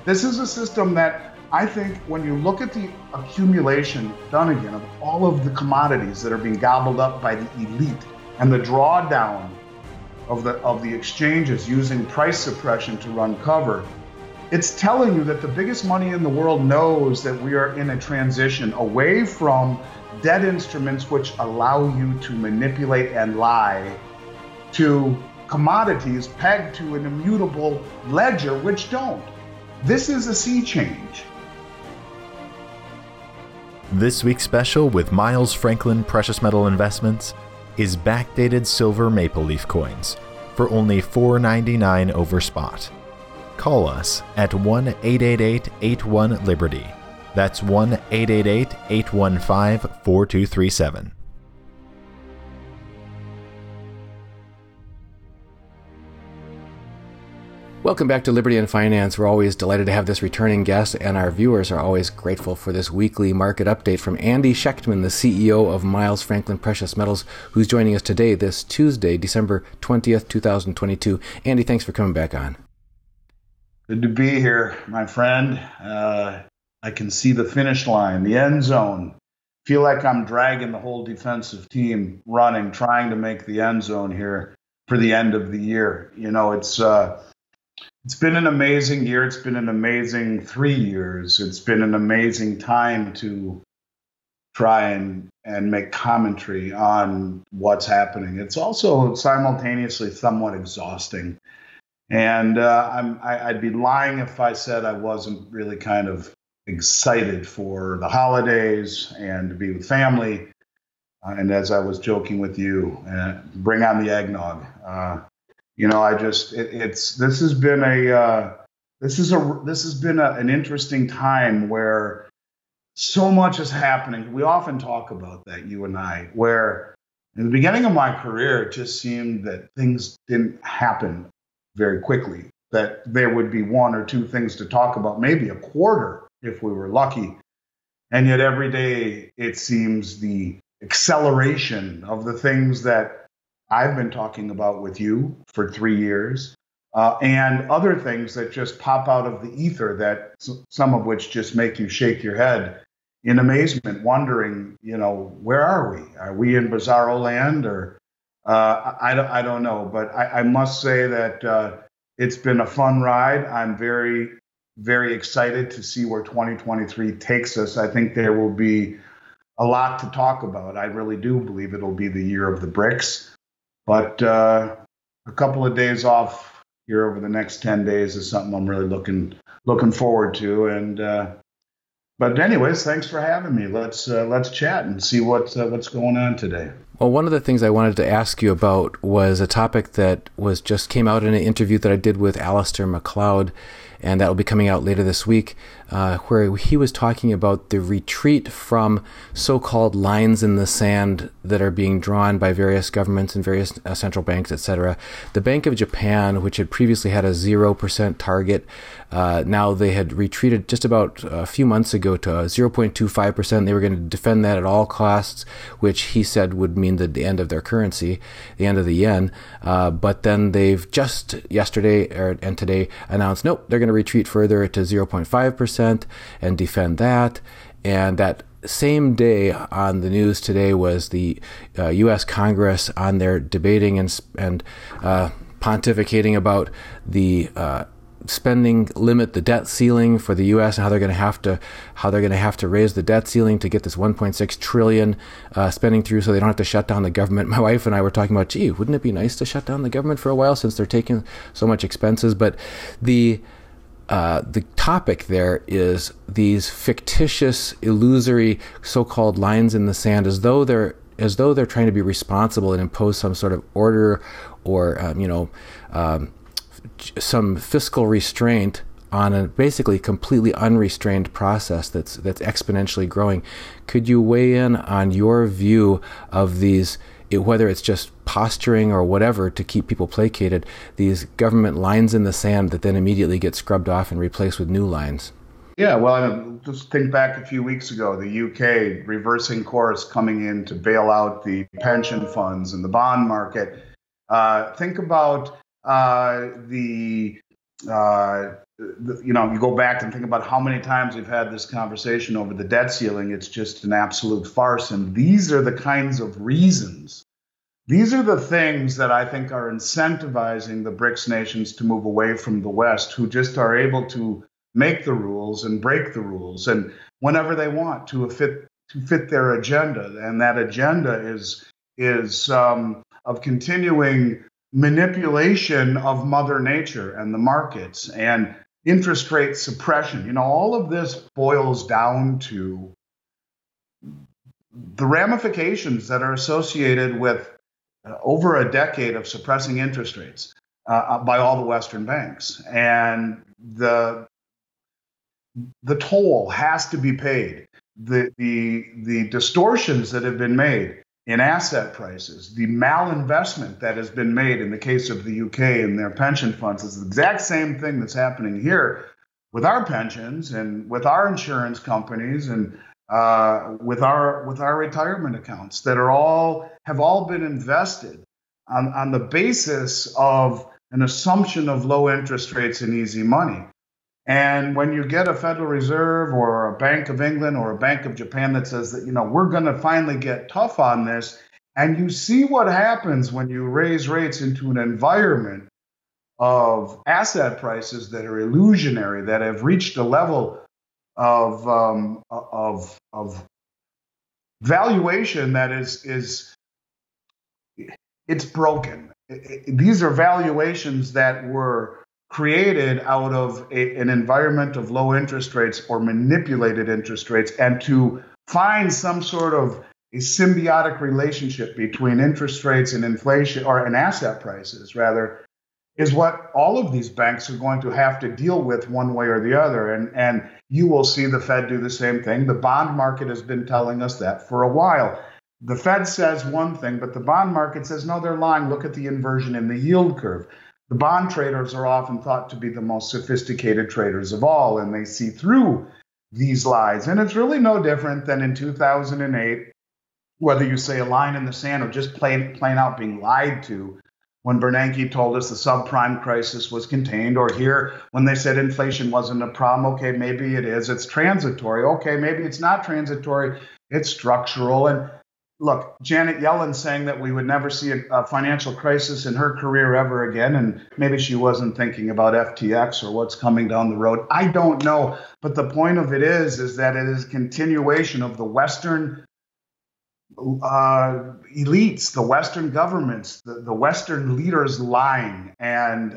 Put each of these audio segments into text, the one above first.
This is a system that I think when you look at the accumulation done again of all of the commodities that are being gobbled up by the elite and the drawdown of the exchanges using price suppression to run cover, it's telling you that the biggest money in the world knows that we are in a transition away from debt instruments which allow you to manipulate and lie to commodities pegged to an immutable ledger which don't. This is a sea change. This week's special with Miles Franklin Precious Metal Investments is backdated silver maple leaf coins for only $4.99 over spot. Call us at 1-888-81-LIBERTY. That's 1-888-815-4237. Welcome back to Liberty and Finance. We're always delighted to have this returning guest, and our viewers are always grateful for this weekly market update from Andy Shechtman, the CEO of Miles Franklin Precious Metals, who's joining us today, this Tuesday, December 20th, 2022. Andy, thanks for coming back on. Good to be here, my friend. I can see the finish line, the end zone. Feel like I'm dragging the whole defensive team running, trying to make the end zone here for the end of the year. You know, it's been an amazing year. It's been an amazing 3 years. It's been an amazing time to try and make commentary on what's happening. It's also simultaneously somewhat exhausting. And I'd be lying if I said I wasn't really kind of excited for the holidays and to be with family. And as I was joking with you, bring on the eggnog. You know, this has been an interesting time where so much is happening. We often talk about that, you and I, where in the beginning of my career, it just seemed that things didn't happen very quickly, that there would be one or two things to talk about, maybe a quarter if we were lucky. And yet every day it seems the acceleration of the things that I've been talking about with you for 3 years, and other things that just pop out of the ether, that some of which just make you shake your head in amazement, wondering, you know, where are we? Are we in bizarro land, or I don't know. But I must say that it's been a fun ride. I'm very, very excited to see where 2023 takes us. I think there will be a lot to talk about. I really do believe it'll be the year of the BRICS. But a couple of days off here over the next 10 days is something I'm really looking forward to. And but anyways, thanks for having me. Let's chat and see what's going on today. Well, one of the things I wanted to ask you about was a topic that just came out in an interview that I did with Alistair MacLeod, and that will be coming out later this week, where he was talking about the retreat from so-called lines in the sand that are being drawn by various governments and various central banks, etc. The Bank of Japan, which had previously had a 0% target, now they had retreated just about a few months ago to 0.25%. They were going to defend that at all costs, which he said would mean the end of their currency, the end of the yen. But then they've just yesterday and today announced, nope, they're going to retreat further to 0.5% and defend that. And that same day on the news today was the U.S. Congress on there debating and pontificating about the spending limit, the debt ceiling for the U.S. and how they're going to have to raise the debt ceiling to get this 1.6 trillion spending through, so they don't have to shut down the government. My wife and I were talking about, gee, wouldn't it be nice to shut down the government for a while since they're taking so much expenses? But the topic there is these fictitious, illusory, so-called lines in the sand, as though they're trying to be responsible and impose some sort of order or some fiscal restraint on a basically completely unrestrained process that's exponentially growing. Could you weigh in on your view of these, whether it's just posturing or whatever to keep people placated, these government lines in the sand that then immediately get scrubbed off and replaced with new lines? Yeah, well, just think back a few weeks ago, the UK reversing course, coming in to bail out the pension funds and the bond market. Think about the You go back and think about how many times we've had this conversation over the debt ceiling. It's just an absolute farce. And these are the kinds of reasons. These are the things that I think are incentivizing the BRICS nations to move away from the West, who just are able to make the rules and break the rules, and whenever they want to fit their agenda. And that agenda is of continuing manipulation of Mother Nature and the markets and interest rate suppression. All of this boils down to the ramifications that are associated with over a decade of suppressing interest rates by all the Western banks. And the toll has to be paid. The distortions that have been made in asset prices, the malinvestment that has been made in the case of the UK and their pension funds is the exact same thing that's happening here with our pensions and with our insurance companies and with our retirement accounts that have all been invested on the basis of an assumption of low interest rates and easy money. And when you get a Federal Reserve or a Bank of England or a Bank of Japan that says that, we're going to finally get tough on this, and you see what happens when you raise rates into an environment of asset prices that are illusionary, that have reached a level of valuation that is it's broken. These are valuations that were created out of an environment of low interest rates or manipulated interest rates, and to find some sort of a symbiotic relationship between interest rates and inflation, or and asset prices rather, is what all of these banks are going to have to deal with one way or the other. And you will see the Fed do the same thing. The bond market has been telling us that for a while. The Fed says one thing, but the bond market says, no, they're lying. Look at the inversion in the yield curve. The bond traders are often thought to be the most sophisticated traders of all, and they see through these lies. And it's really no different than in 2008, whether you say a line in the sand or just plain out being lied to, when Bernanke told us the subprime crisis was contained, or here when they said inflation wasn't a problem. Okay, maybe it is. It's transitory. Okay, maybe it's not transitory. It's structural. And look, Janet Yellen saying that we would never see a financial crisis in her career ever again, and maybe she wasn't thinking about FTX or what's coming down the road. I don't know. But the point of it is that it is a continuation of the Western elites, the Western governments, the Western leaders lying. And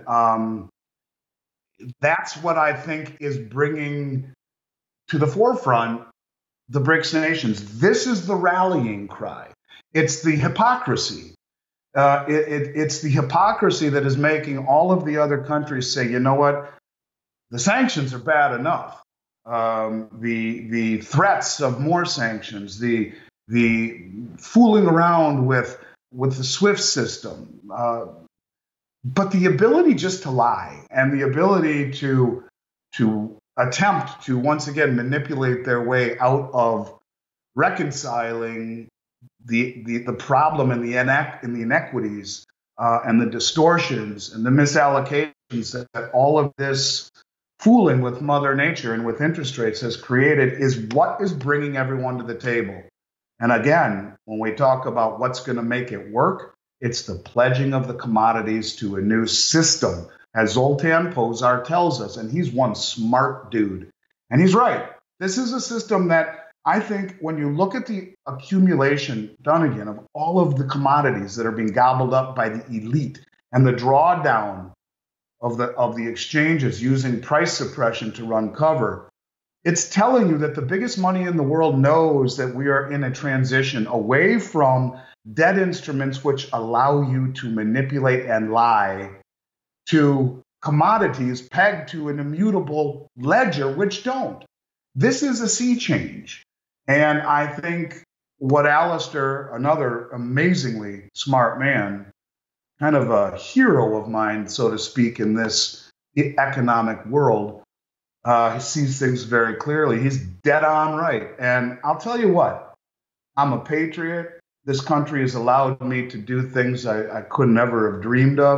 that's what I think is bringing to the forefront the BRICS nations. This is the rallying cry. It's the hypocrisy. It's the hypocrisy that is making all of the other countries say, you know what, the sanctions are bad enough. The threats of more sanctions, the fooling around with the SWIFT system, but the ability just to lie and the ability to attempt to once again manipulate their way out of reconciling the problem and the inequities and the distortions and the misallocations that all of this fooling with Mother Nature and with interest rates has created is what is bringing everyone to the table. And again, when we talk about what's going to make it work, it's the pledging of the commodities to a new system, as Zoltan Pozsar tells us. And he's one smart dude. And he's right. This is a system that I think when you look at the accumulation, done again, of all of the commodities that are being gobbled up by the elite and the drawdown of the exchanges using price suppression to run cover, it's telling you that the biggest money in the world knows that we are in a transition away from debt instruments which allow you to manipulate and lie to commodities pegged to an immutable ledger which don't. This is a sea change. And I think what Alistair, another amazingly smart man, kind of a hero of mine, so to speak, in this economic world, he sees things very clearly. He's dead on right. And I'll tell you what, I'm a patriot. This country has allowed me to do things I could never have dreamed of.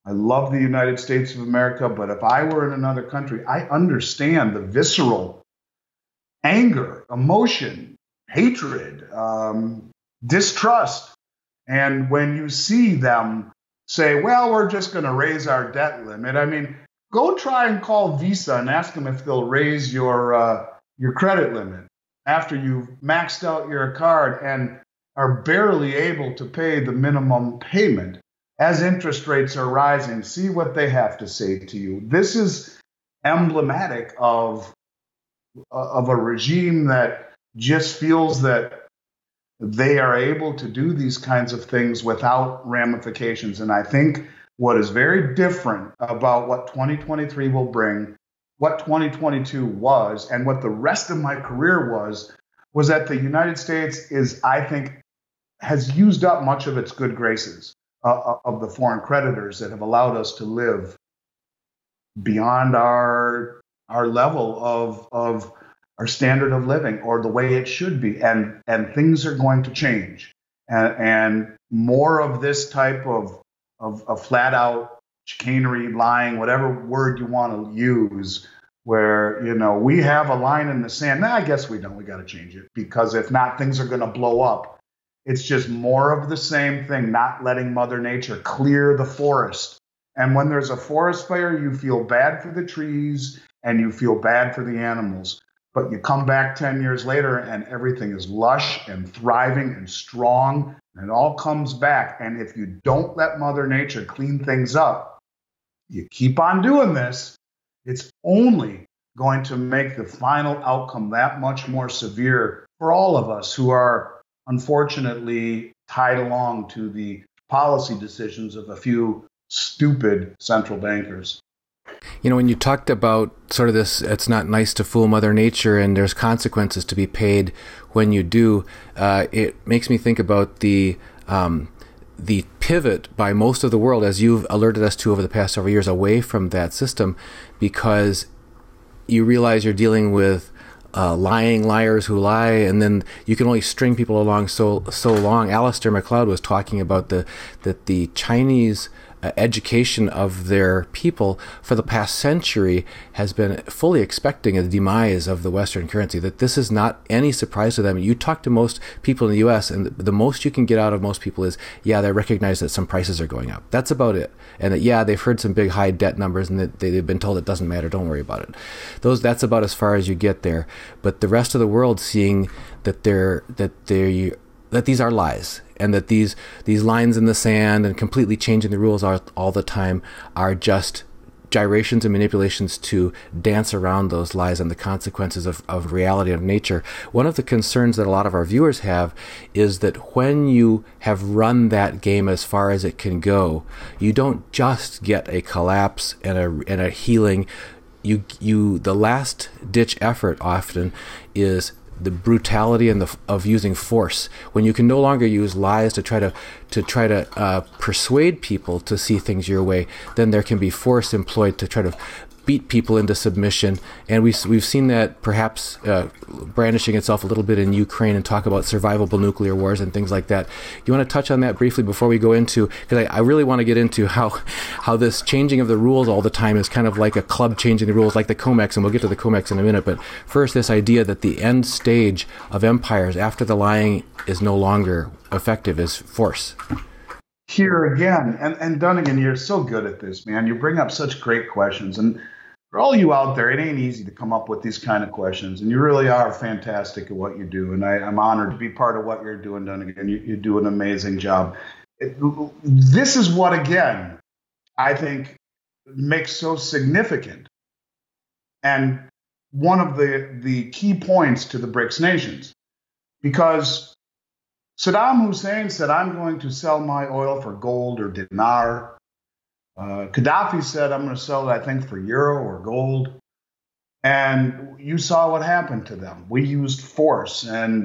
I love the United States of America, but if I were in another country, I understand the visceral anger, emotion, hatred, distrust. And when you see them say, well, we're just going to raise our debt limit, I mean, go try and call Visa and ask them if they'll raise your credit limit after you've maxed out your card and are barely able to pay the minimum payment. As interest rates are rising, see what they have to say to you. This is emblematic of a regime that just feels that they are able to do these kinds of things without ramifications. And I think what is very different about what 2023 will bring, what 2022 was, and what the rest of my career was that the United States has used up much of its good graces of the foreign creditors that have allowed us to live beyond our level of our standard of living or the way it should be. And things are going to change. And more of this type of flat out chicanery, lying, whatever word you want to use, where, we have a line in the sand. I guess we don't. We got to change it, because if not, things are going to blow up. It's just more of the same thing, not letting Mother Nature clear the forest. And when there's a forest fire, you feel bad for the trees and you feel bad for the animals. But you come back 10 years later and everything is lush and thriving and strong, and it all comes back. And if you don't let Mother Nature clean things up, you keep on doing this, it's only going to make the final outcome that much more severe for all of us who are unfortunately tied along to the policy decisions of a few stupid central bankers. When you talked about sort of this, it's not nice to fool Mother Nature and there's consequences to be paid when you do, it makes me think about the pivot by most of the world, as you've alerted us to over the past several years, away from that system, because you realize you're dealing with lying liars who lie, and then you can only string people along so long. Alasdair Macleod was talking about that the Chinese education of their people for the past century has been fully expecting a demise of the Western currency, that this is not any surprise to them. You talk to most people in the U.S. and the most you can get out of most people is, yeah, they recognize that some prices are going up. That's about it. And that, yeah, they've heard some big high debt numbers and that they've been told it doesn't matter, don't worry about it. That's about as far as you get there. But the rest of the world seeing that these are lies, and that these lines in the sand and completely changing the rules all the time are just gyrations and manipulations to dance around those lies and the consequences of reality of nature. One of the concerns that a lot of our viewers have is that when you have run that game as far as it can go, you don't just get a collapse and a healing. The last ditch effort often is the brutality and of using force. When you can no longer use lies to try to persuade people to see things your way, then there can be force employed to try to beat people into submission. And we've seen that perhaps brandishing itself a little bit in Ukraine, and talk about survivable nuclear wars and things like that. You want to touch on that briefly before we go into, because I really want to get into how this changing of the rules all the time is kind of like a club changing the rules, like the COMEX, and we'll get to the COMEX in a minute. But first, this idea that the end stage of empires after the lying is no longer effective is force. Here again, and Dunnigan, you're so good at this, man. You bring up such great questions. And for all you out there, it ain't easy to come up with these kind of questions. And you really are fantastic at what you do. And I'm honored to be part of what you're doing, Dunnigan. You do an amazing job. This is what, again, I think makes so significant. And one of the key points to the BRICS nations. Because Saddam Hussein said, I'm going to sell my oil for gold or dinar. Gaddafi said, I'm going to sell it, I think, for euro or gold. And you saw what happened to them. We used force. And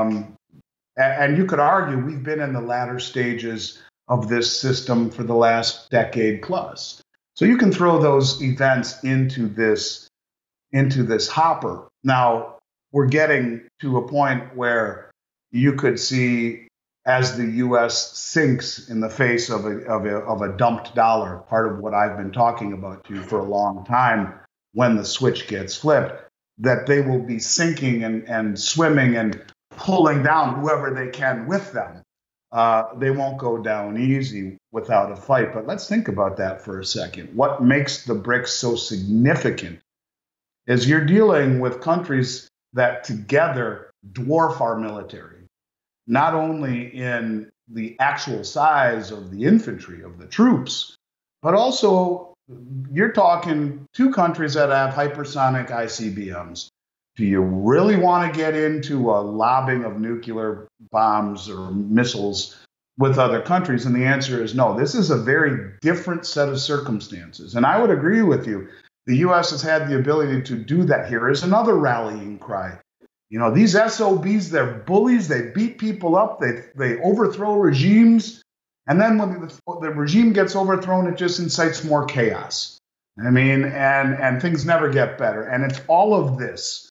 you could argue we've been in the latter stages of this system for the last decade plus. So you can throw those events into this hopper. Now, we're getting to a point where you could see as the U.S. sinks in the face of a dumped dollar, part of what I've been talking about to you for a long time, when the switch gets flipped, that they will be sinking and swimming and pulling down whoever they can with them. They won't go down easy without a fight. But let's think about that for a second. What makes the BRICS so significant is you're dealing with countries that together dwarf our military, not only in the actual size of the infantry, of the troops, but also you're talking two countries that have hypersonic ICBMs. Do you really want to get into a lobbing of nuclear bombs or missiles with other countries? And the answer is no. This is a very different set of circumstances. And I would agree with you. The U.S. has had the ability to do that. Here is another rallying cry. You know, these SOBs, they're bullies. They beat people up. They overthrow regimes. And then when the regime gets overthrown, it just incites more chaos. I mean, and things never get better. And it's all of this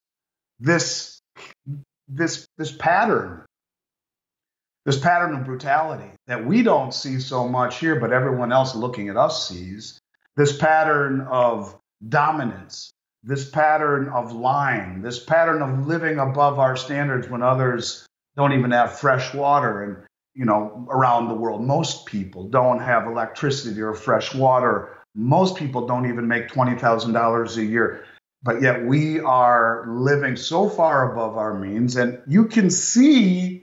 pattern of brutality that we don't see so much here, but everyone else looking at us sees. This pattern of dominance, this pattern of lying, this pattern of living above our standards when others don't even have fresh water. And, you know, around the world, most people don't have electricity or fresh water. Most people don't even make $20,000 a year. But yet we are living so far above our means. And you can see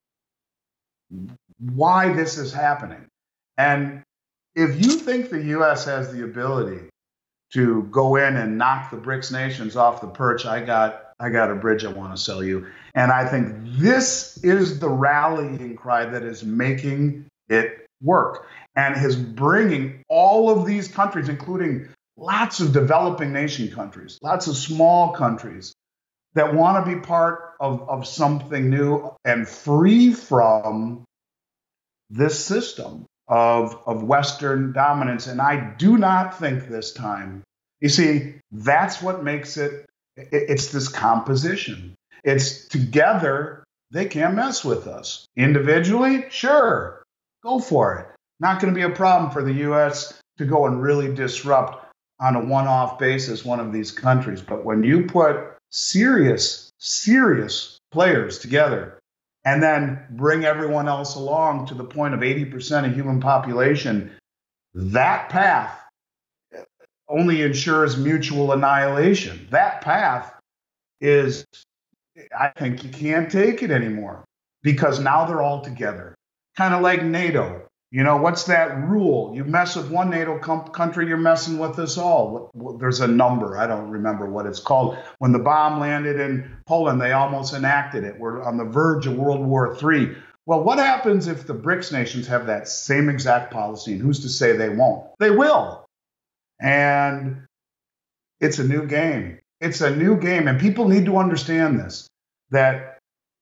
why this is happening. And if you think the U.S. has the ability to go in and knock the BRICS nations off the perch, I got a bridge I want to sell you. And I think this is the rallying cry that is making it work and is bringing all of these countries, including lots of developing nation countries, lots of small countries that want to be part of something new and free from this system of Western dominance. And I do not think this time, you see, that's what makes it's this composition. It's together, they can't mess with us. Individually, sure, go for it. Not going to be a problem for the U.S. to go and really disrupt on a one-off basis one of these countries. But when you put serious players together, and then bring everyone else along to the point of 80% of human population, that path only ensures mutual annihilation. That path is, I think you can't take it anymore because now they're all together. Kind of like NATO. You know, what's that rule? You mess with one NATO country, you're messing with us all. There's a number. I don't remember what it's called. When the bomb landed in Poland, they almost enacted it. We're on the verge of World War III. Well, what happens if the BRICS nations have that same exact policy? And who's to say they won't? They will. And it's a new game. It's a new game. And people need to understand this, that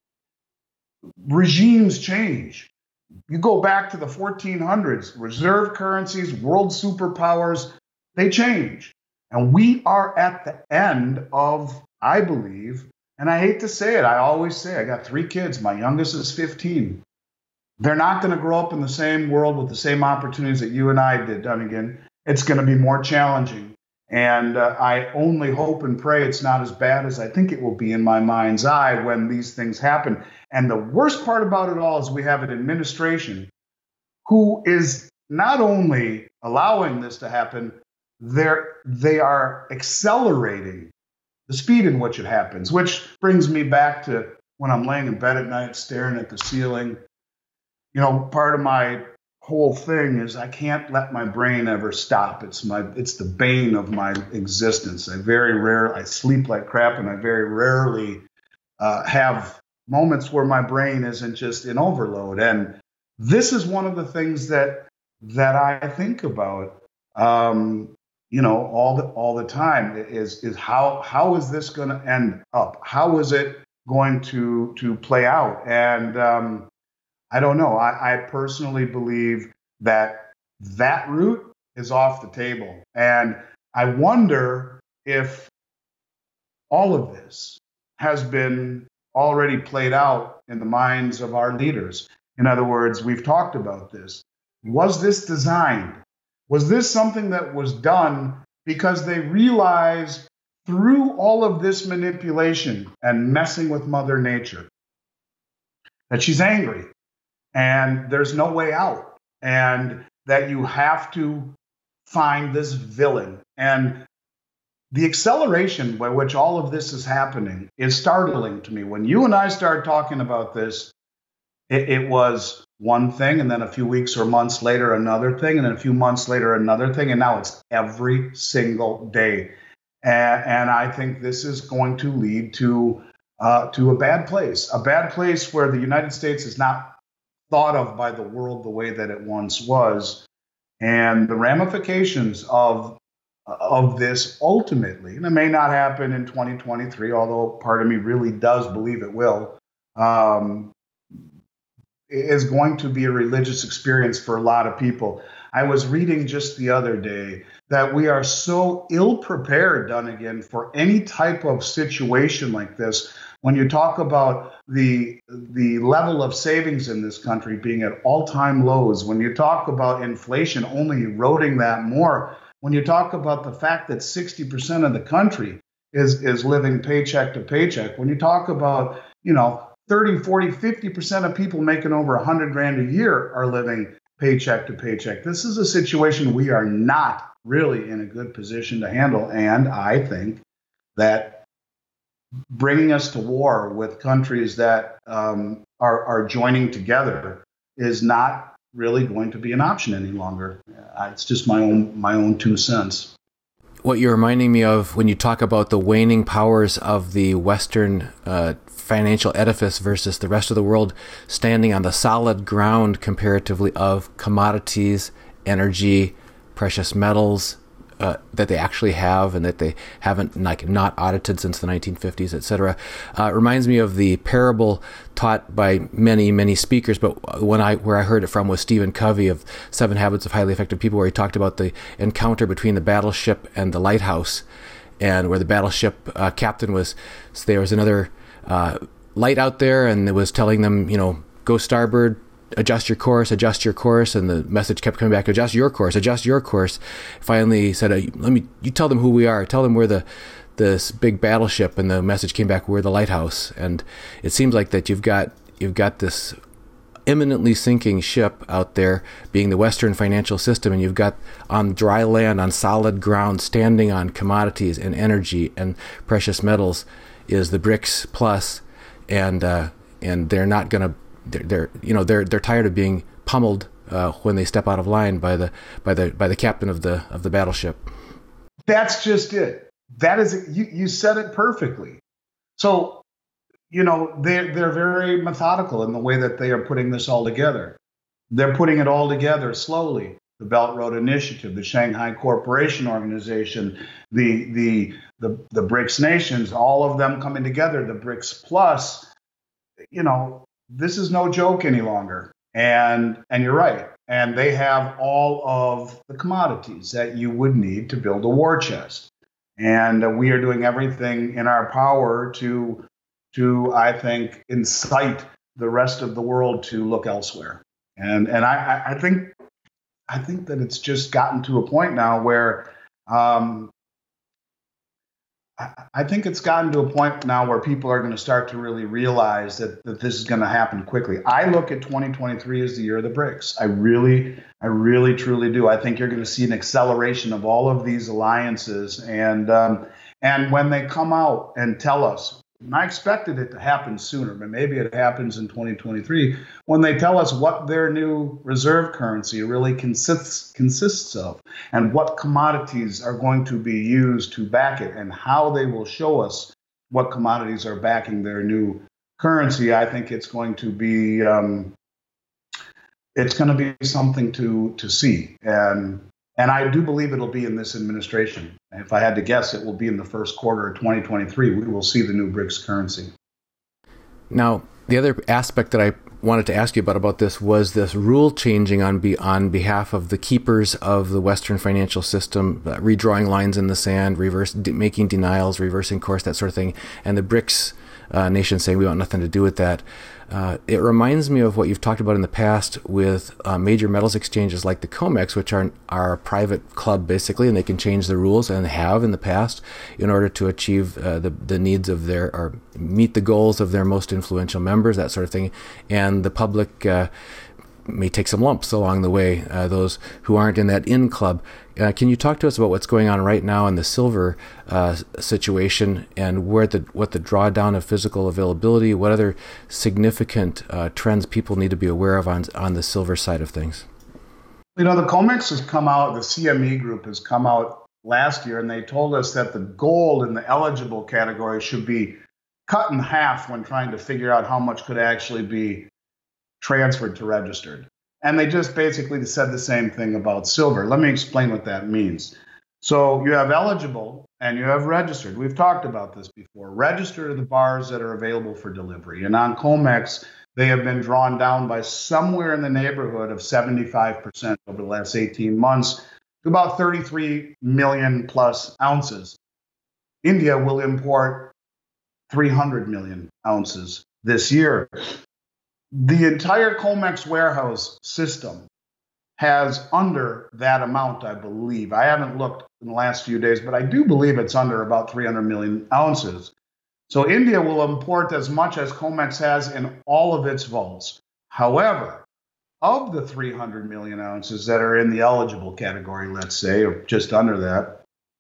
regimes change. You go back to the 1400s, reserve currencies, world superpowers, they change. And we are at the end of, I believe, and I hate to say it, I always say, I got 3 kids. My youngest is 15. They're not going to grow up in the same world with the same opportunities that you and I did, Dunnigan. It's going to be more challenging. And I only hope and pray it's not as bad as I think it will be in my mind's eye when these things happen. And the worst part about it all is we have an administration who is not only allowing this to happen, they are accelerating the speed in which it happens, which brings me back to when I'm laying in bed at night staring at the ceiling. You know, part of my whole thing is I can't let my brain ever stop. It's the bane of my existence. I sleep like crap, and I very rarely have moments where my brain isn't just in overload. And this is one of the things that I think about, you know, all the time is how is this going to end up? How is it going to play out? And I don't know. I personally believe that route is off the table. And I wonder if all of this has been already played out in the minds of our leaders. In other words, we've talked about this. Was this designed? Was this something that was done because they realized through all of this manipulation and messing with Mother Nature that she's angry and there's no way out, and that you have to find this villain? And the acceleration by which all of this is happening is startling to me. When you and I started talking about this, it was one thing, and then a few weeks or months later, another thing, and then a few months later, another thing, and now it's every single day. And I think this is going to lead to a bad place where the United States is not thought of by the world the way that it once was. And the ramifications of this ultimately, and it may not happen in 2023, although part of me really does believe it will, is going to be a religious experience for a lot of people. I was reading just the other day that we are so ill-prepared, Dunnigan, for any type of situation like this. When you talk about the level of savings in this country being at all-time lows, when you talk about inflation only eroding that more, when you talk about the fact that 60% of the country is living paycheck to paycheck, when you talk about, 30, 40, 50% of people making over $100,000 a year are living paycheck to paycheck. This is a situation we are not really in a good position to handle. And I think that bringing us to war with countries that are joining together is not really going to be an option any longer. It's just my own 2 cents. What you're reminding me of when you talk about the waning powers of the Western financial edifice versus the rest of the world standing on the solid ground comparatively of commodities, energy, precious metals that they actually have and that they haven't not audited since the 1950s, etc. Reminds me of the parable taught by many speakers, but where I heard it from was Stephen Covey of 7 Habits of Highly Effective People, where he talked about the encounter between the battleship and the lighthouse, and where the battleship captain was, so there was another light out there, and it was telling them, go starboard, adjust your course, and the message kept coming back, adjust your course. Finally said, you tell them who we are, tell them we're this big battleship, and the message came back, we're the lighthouse. And it seems like that you've got this imminently sinking ship out there being the Western financial system, and you've got on dry land, on solid ground, standing on commodities and energy and precious metals is the BRICS plus, and they're not going to, they're tired of being pummeled when they step out of line by the captain of the battleship. That's just it. That is it. You said it perfectly. So, they're very methodical in the way that they are putting this all together. They're putting it all together slowly. The Belt Road Initiative, the Shanghai Cooperation Organization, the BRICS nations, all of them coming together, the BRICS plus, this is no joke any longer. And you're right. And they have all of the commodities that you would need to build a war chest. And we are doing everything in our power to I think, incite the rest of the world to look elsewhere. And I think that it's just gotten to a point now where people are going to start to really realize that this is going to happen quickly. I look at 2023 as the year of the BRICS. I really, truly do. I think you're going to see an acceleration of all of these alliances. And when they come out and tell us, and I expected it to happen sooner, but maybe it happens in 2023, when they tell us what their new reserve currency really consists of, and what commodities are going to be used to back it, and how they will show us what commodities are backing their new currency. I think it's going to be something to see, and I do believe it'll be in this administration. If I had to guess, it will be in the first quarter of 2023. We will see the new BRICS currency. Now, the other aspect that I wanted to ask you about this was this rule changing on behalf of the keepers of the Western financial system, redrawing lines in the sand, making denials, reversing course, that sort of thing. And the BRICS nations saying we want nothing to do with that. It reminds me of what you've talked about in the past with major metals exchanges like the COMEX, which are a private club basically, and they can change the rules and have in the past in order to achieve the needs of or meet the goals of their most influential members, that sort of thing. And the public may take some lumps along the way, those who aren't in that in club. Can you talk to us about what's going on right now in the silver situation and what the drawdown of physical availability, what other significant trends people need to be aware of on the silver side of things? The COMEX has come out, the CME group has come out last year, and they told us that the gold in the eligible category should be cut in half when trying to figure out how much could actually be transferred to registered. And they just basically said the same thing about silver. Let me explain what that means. So you have eligible and you have registered. We've talked about this before. Registered are the bars that are available for delivery. And on COMEX, they have been drawn down by somewhere in the neighborhood of 75% over the last 18 months to about 33 million plus ounces. India will import 300 million ounces this year. The entire COMEX warehouse system has under that amount, I believe. I haven't looked in the last few days, but I do believe it's under about 300 million ounces. So India will import as much as COMEX has in all of its vaults. However, of the 300 million ounces that are in the eligible category, let's say, or just under that,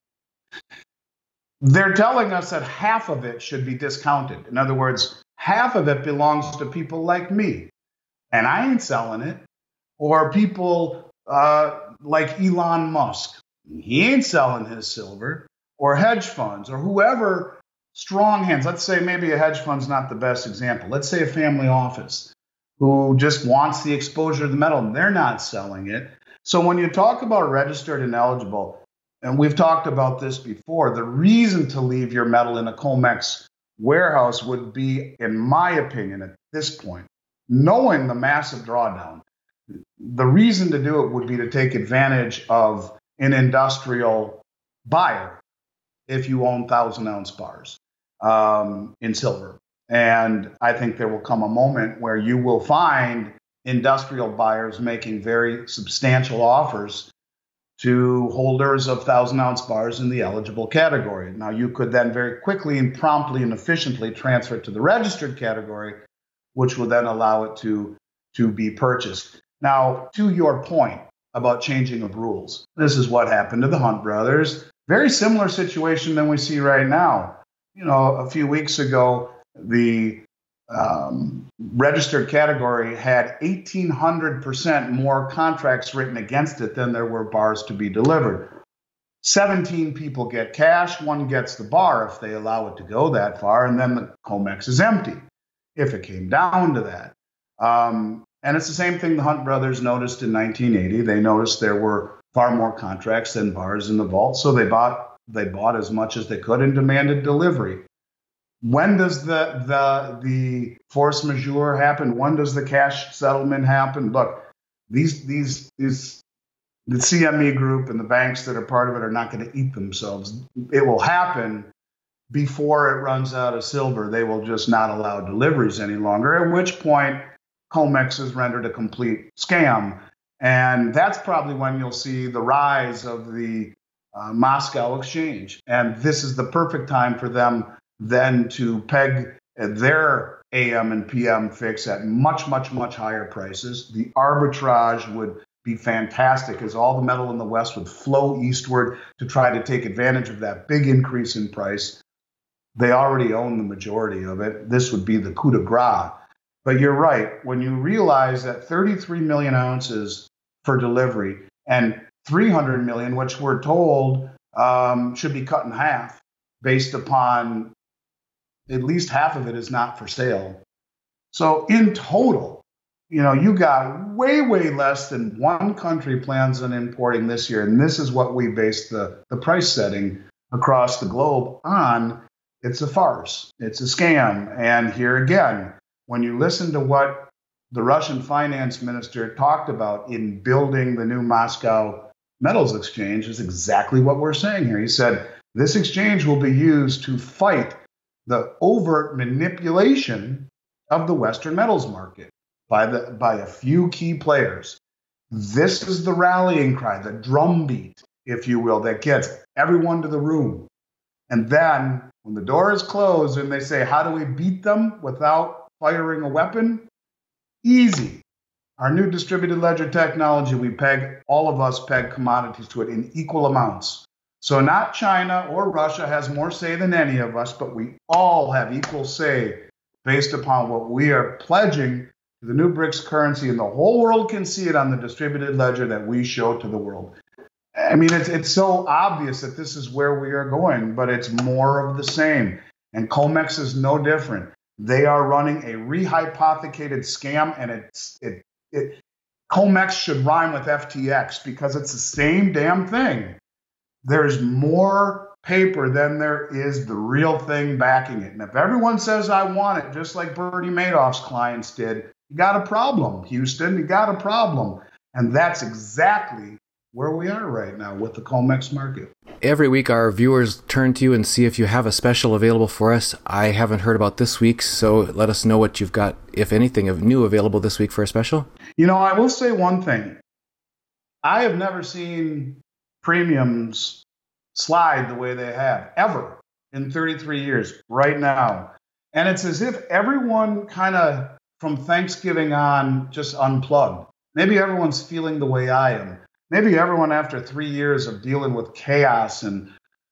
they're telling us that half of it should be discounted. In other words, half of it belongs to people like me, and I ain't selling it. Or people like Elon Musk. He ain't selling his silver. Or hedge funds, or whoever, strong hands. Let's say maybe a hedge fund's not the best example. Let's say a family office who just wants the exposure to the metal, and they're not selling it. So when you talk about registered and eligible, and we've talked about this before, the reason to leave your metal in a COMEX warehouse would be, in my opinion, at this point, knowing the massive drawdown, the reason to do it would be to take advantage of an industrial buyer if you own 1,000-ounce bars in silver. And I think there will come a moment where you will find industrial buyers making very substantial offers to holders of 1,000-ounce bars in the eligible category. Now, you could then very quickly and promptly and efficiently transfer it to the registered category, which will then allow it to be purchased. Now, to your point about changing of rules, this is what happened to the Hunt brothers. Very similar situation than we see right now. A few weeks ago, the registered category had 1,800% more contracts written against it than there were bars to be delivered. 17 people get cash, one gets the bar if they allow it to go that far, and then the COMEX is empty if it came down to that. And it's the same thing the Hunt brothers noticed in 1980. They noticed there were far more contracts than bars in the vault, so they bought as much as they could and demanded delivery. When does the force majeure happen? When does the cash settlement happen? Look, the CME group and the banks that are part of it are not going to eat themselves. It will happen before it runs out of silver. They will just not allow deliveries any longer, at which point COMEX is rendered a complete scam. And that's probably when you'll see the rise of the Moscow exchange. And this is the perfect time for them then to peg their AM and PM fix at much, much, much higher prices. The arbitrage would be fantastic as all the metal in the West would flow eastward to try to take advantage of that big increase in price. They already own the majority of it. This would be the coup de grace. But you're right. When you realize that 33 million ounces for delivery and 300 million, which we're told should be cut in half based upon at least half of it is not for sale. So in total, you got way, way less than one country plans on importing this year. And this is what we base the price setting across the globe on. It's a farce. It's a scam. And here again, when you listen to what the Russian finance minister talked about in building the new Moscow Metals Exchange, is exactly what we're saying here. He said, this exchange will be used to fight the overt manipulation of the Western metals market by a few key players. This is the rallying cry, the drumbeat, if you will, that gets everyone to the room. And then when the door is closed and they say, how do we beat them without firing a weapon? Easy. Our new distributed ledger technology, all of us peg commodities to it in equal amounts. So not China or Russia has more say than any of us, but we all have equal say based upon what we are pledging to the new BRICS currency, and the whole world can see it on the distributed ledger that we show to the world. I mean, it's so obvious that this is where we are going, but it's more of the same. And COMEX is no different. They are running a rehypothecated scam, and COMEX should rhyme with FTX because it's the same damn thing. There's more paper than there is the real thing backing it. And if everyone says, I want it, just like Bernie Madoff's clients did, you got a problem, Houston, you got a problem. And that's exactly where we are right now with the COMEX market. Every week, our viewers turn to you and see if you have a special available for us. I haven't heard about this week's, so let us know what you've got, if anything, of new available this week for a special. You know, I will say one thing. I have never seen premiums slide the way they have, ever, in 33 years, right now. And it's as if everyone kind of, from Thanksgiving on, just unplugged. Maybe everyone's feeling the way I am. Maybe everyone, after 3 years of dealing with chaos and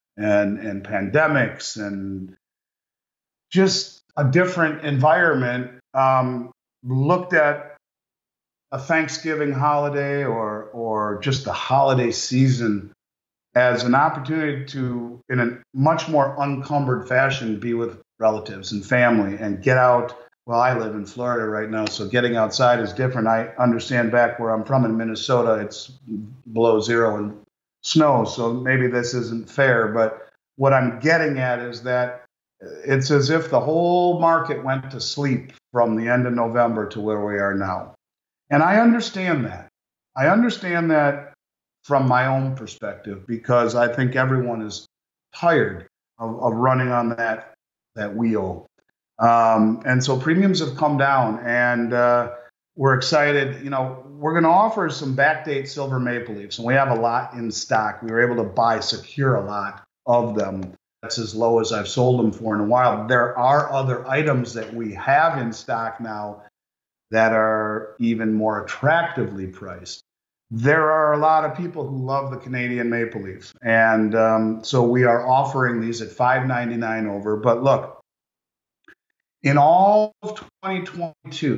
pandemics and just a different environment, looked at a Thanksgiving holiday or just the holiday season as an opportunity to, in a much more unencumbered fashion, be with relatives and family and get out. Well, I live in Florida right now, so getting outside is different. I understand back where I'm from in Minnesota, it's below zero and snow, so maybe this isn't fair. But what I'm getting at is that it's as if the whole market went to sleep from the end of November to where we are now. And I understand that. I understand that from my own perspective, because I think everyone is tired of running on that wheel. And so premiums have come down, and we're excited. You know, we're going to offer some backdate silver maple leafs, and we have a lot in stock. We were able to secure a lot of them. That's as low as I've sold them for in a while. There are other items that we have in stock now that are even more attractively priced. There are a lot of people who love the Canadian maple leaf, and so we are offering these at $5.99 over. But look, in all of 2022,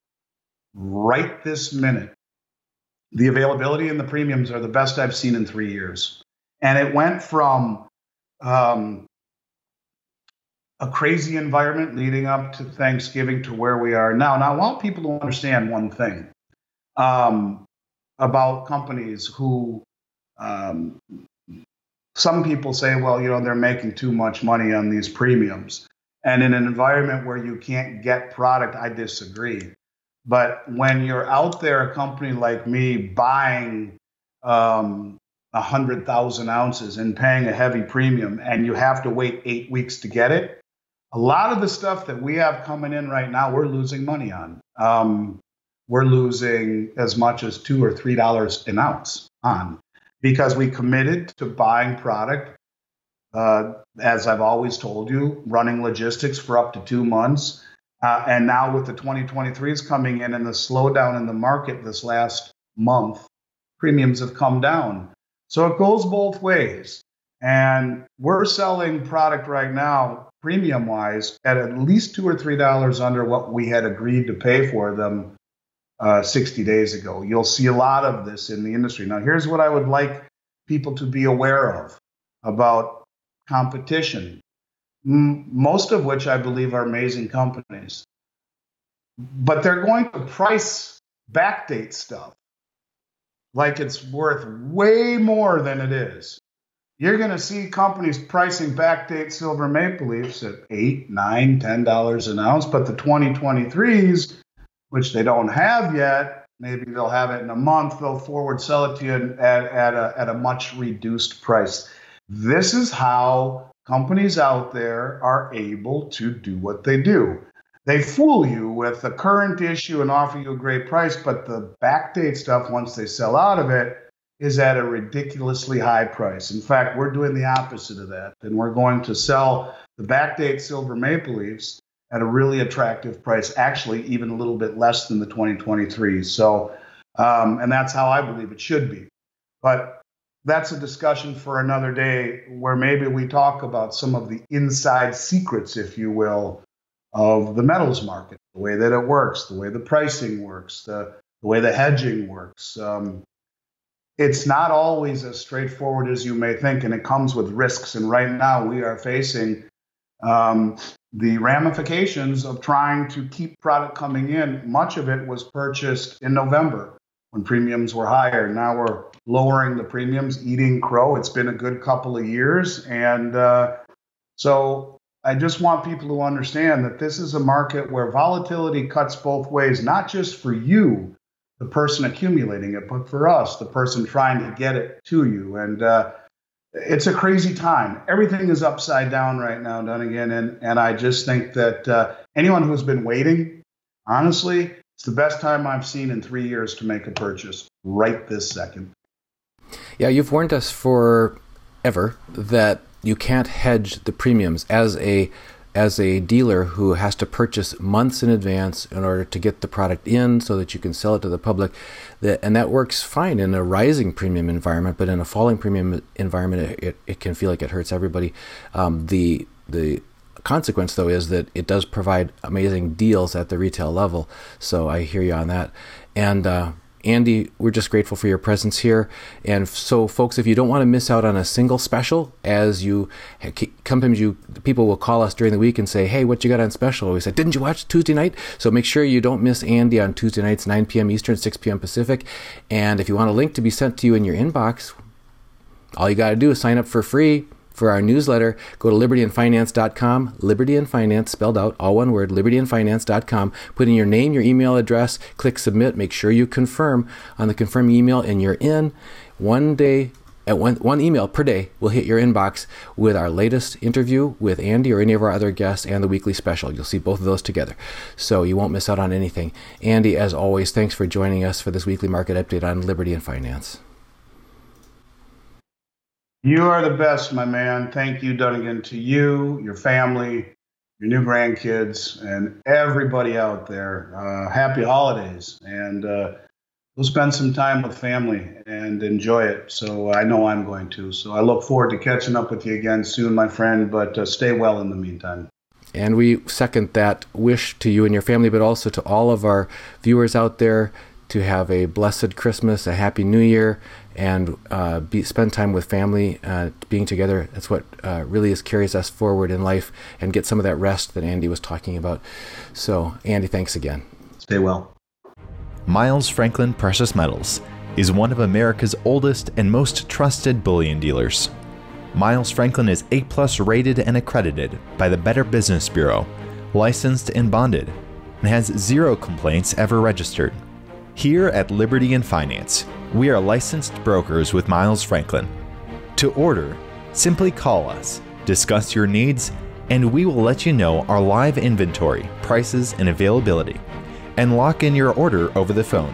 right this minute, the availability and the premiums are the best I've seen in 3 years. And it went from a crazy environment leading up to Thanksgiving to where we are now. Now, I want people to understand one thing about companies who some people say, well, you know, they're making too much money on these premiums. And in an environment where you can't get product, I disagree. But when you're out there, a company like me buying 100,000 ounces and paying a heavy premium, and you have to wait 8 weeks to get it, a lot of the stuff that we have coming in right now, we're losing money on. We're losing as much as $2 or $3 an ounce on, because we committed to buying product. As I've always told you, running logistics for up to 2 months. And now with the 2023s coming in and the slowdown in the market this last month, premiums have come down. So it goes both ways. And we're selling product right now, premium-wise, at least $2 or $3 under what we had agreed to pay for them 60 days ago. You'll see a lot of this in the industry. Now, here's what I would like people to be aware of about competition, most of which I believe are amazing companies. But they're going to price backdate stuff like it's worth way more than it is. You're going to see companies pricing backdate silver maple leafs at $8, $9, $10 an ounce, but the 2023s, which they don't have yet, maybe they'll have it in a month, they'll forward sell it to you at a much reduced price. This is how companies out there are able to do what they do. They fool you with the current issue and offer you a great price, but the backdate stuff, once they sell out of it, is at a ridiculously high price. In fact, we're doing the opposite of that, and we're going to sell the backdate silver maple leafs at a really attractive price, actually even a little bit less than the 2023. So, and that's how I believe it should be. But that's a discussion for another day, where maybe we talk about some of the inside secrets, if you will, of the metals market, the way that it works, the way the pricing works, the way the hedging works. It's not always as straightforward as you may think, and it comes with risks. And right now we are facing the ramifications of trying to keep product coming in. Much of it was purchased in November when premiums were higher. Now we're lowering the premiums, eating crow. It's been a good couple of years. And so I just want people to understand that this is a market where volatility cuts both ways, not just for you, the person accumulating it, but for us, the person trying to get it to you. And it's a crazy time. Everything is upside down right now, Dunnigan. And I just think that anyone who's been waiting, honestly, it's the best time I've seen in 3 years to make a purchase right this second. Yeah, you've warned us forever that you can't hedge the premiums as a dealer who has to purchase months in advance in order to get the product in so that you can sell it to the public. And that works fine in a rising premium environment, but in a falling premium environment, it can feel like it hurts everybody. The consequence, though, is that it does provide amazing deals at the retail level. So I hear you on that. And Andy, we're just grateful for your presence here. And so, folks, if you don't want to miss out on a single special, sometimes people will call us during the week and say, hey, what you got on special? We said, didn't you watch Tuesday night? So make sure you don't miss Andy on Tuesday nights, 9 p.m. Eastern, 6 p.m. Pacific. And if you want a link to be sent to you in your inbox, all you got to do is sign up for free for our newsletter. Go to libertyandfinance.com, Liberty and Finance, spelled out, all one word, libertyandfinance.com. Put in your name, your email address, click submit, make sure you confirm on the confirm email, and you're in. One email per day will hit your inbox with our latest interview with Andy or any of our other guests and the weekly special. You'll see both of those together, so you won't miss out on anything. Andy, as always, thanks for joining us for this weekly market update on Liberty and Finance. You are the best, my man. Thank you, Dunnigan, to you, your family, your new grandkids, and everybody out there. Happy holidays. And we'll spend some time with family and enjoy it. So I know I'm going to. So I look forward to catching up with you again soon, my friend, but stay well in the meantime. And we second that wish to you and your family, but also to all of our viewers out there to have a blessed Christmas, a happy New Year, and spend time with family, being together. That's what really carries us forward in life, and get some of that rest that Andy was talking about. So, Andy, thanks again. Stay well. Miles Franklin Precious Metals is one of America's oldest and most trusted bullion dealers. Miles Franklin is A+ rated and accredited by the Better Business Bureau, licensed and bonded, and has 0 complaints ever registered. Here at Liberty and Finance, we are licensed brokers with Miles Franklin. To order, simply call us, discuss your needs, and we will let you know our live inventory, prices, and availability, and lock in your order over the phone.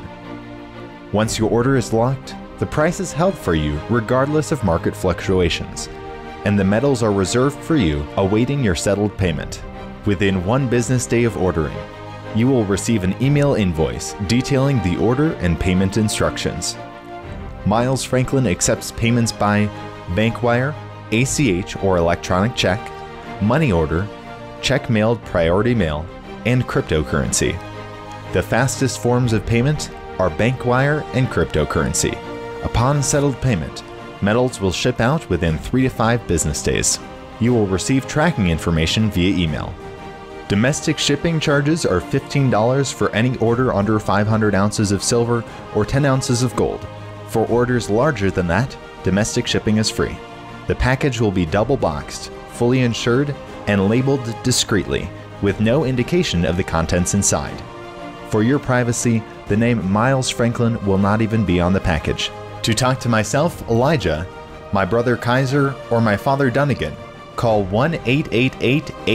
Once your order is locked, the price is held for you regardless of market fluctuations, and the metals are reserved for you awaiting your settled payment. Within 1 business day of ordering, you will receive an email invoice detailing the order and payment instructions. Miles Franklin accepts payments by bank wire, ACH or electronic check, money order, check mailed priority mail, and cryptocurrency. The fastest forms of payment are bank wire and cryptocurrency. Upon settled payment, metals will ship out within 3 to 5 business days. You will receive tracking information via email. Domestic shipping charges are $15 for any order under 500 ounces of silver or 10 ounces of gold. For orders larger than that, domestic shipping is free. The package will be double boxed, fully insured, and labeled discreetly, with no indication of the contents inside. For your privacy, the name Miles Franklin will not even be on the package. To talk to myself, Elijah, my brother Kaiser, or my father Dunnigan, call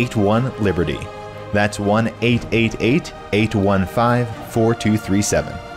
1-888-81-LIBERTY. That's 1-888-815-4237.